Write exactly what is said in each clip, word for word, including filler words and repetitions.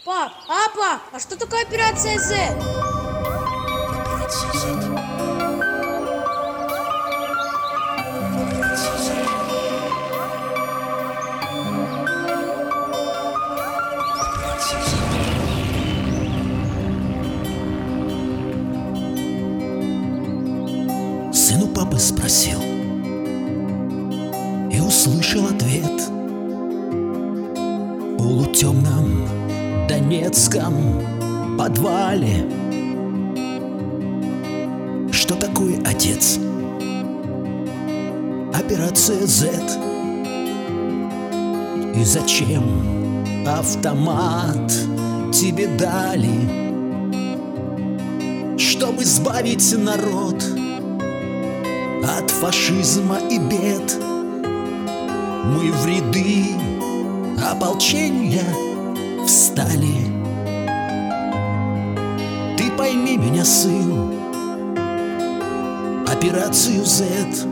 Пап, а пап, а что такое операция Z? Сын у папы спросил и услышал ответ. В полутемном донецком подвале. Что такое, отец? Операция Z. И зачем автомат тебе дали? Чтобы избавить народ от фашизма и бед. Мы в ряды ополчения встали. Ты пойми меня, сын, операцию Z.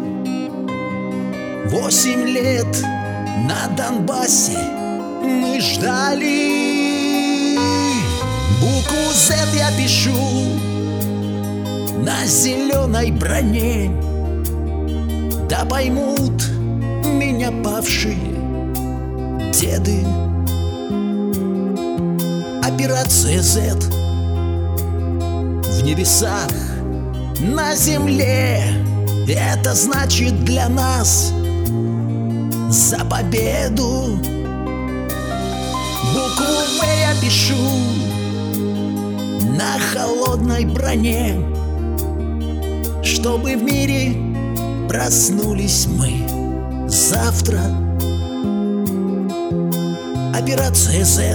Восемь лет на Донбассе мы ждали. Букву Z я пишу на зеленой броне. Да поймут меня павшие деды. Операция Z в небесах, на земле. Это значит для нас за победу. Букву В я пишу на холодной броне. Чтобы в мире проснулись мы завтра. Операция Z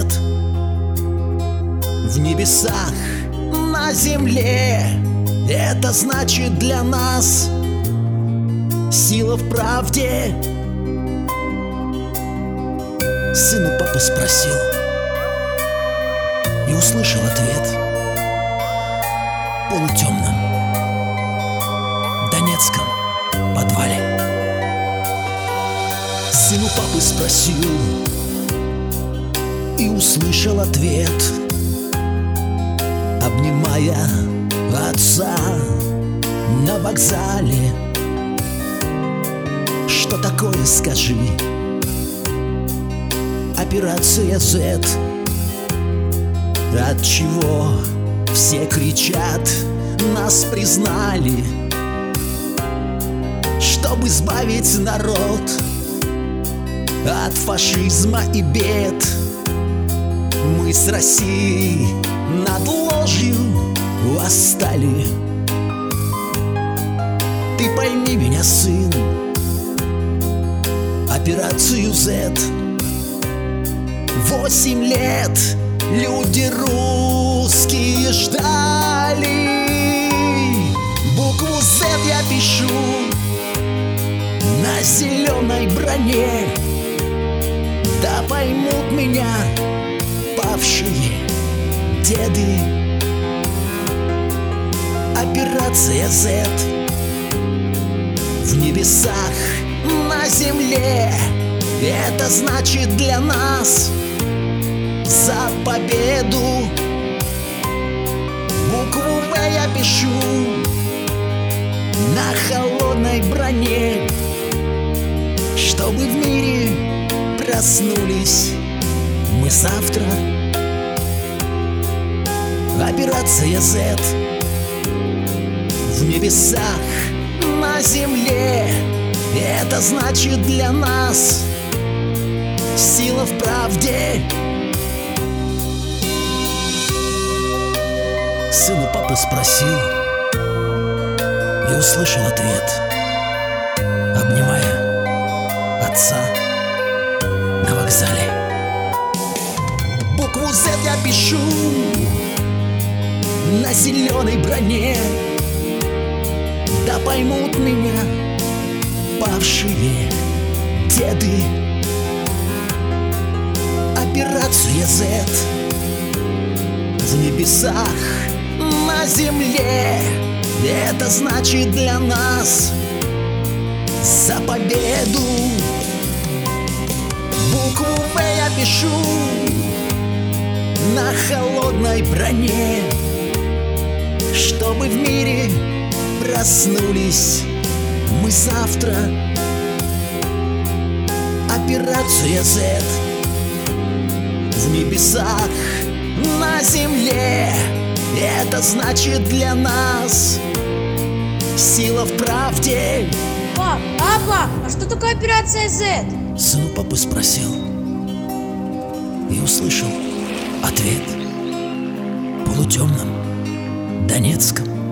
в небесах, на земле. Это значит для нас сила в правде. Сын у папы спросил и услышал ответ. В полутемном донецком подвале. Сын у папы спросил и услышал ответ, обнимая отца на вокзале. Что такое, скажи, операция Z? От чего все кричат, нас признали? Чтобы избавить народ от фашизма и бед. Мы с Россией над ложью восстали. Ты пойми меня, сын, операцию Z. Восемь лет люди русские ждали. Букву Z я пишу на зеленой броне. Да поймут меня павшие деды. Операция Z в небесах, на земле. Это значит для нас за победу. Букву В я пишу на холодной броне. Чтобы в мире проснулись мы завтра. Операция Z в небесах, на земле. Это значит для нас сила в правде. Сын у папы спросил и услышал ответ, обнимая отца на вокзале. Букву Z я пишу на зеленой броне. Да поймут меня павшие деды. Операция Z в небесах, на земле. Это значит для нас за победу. Букву В я пишу на холодной броне, чтобы в мире проснулись мы завтра. Операция Z в небесах, на земле. Это значит для нас сила в правде. Пап, папа, а что такое операция Z? Сын у папы спросил и услышал ответ в полутемном Донецком.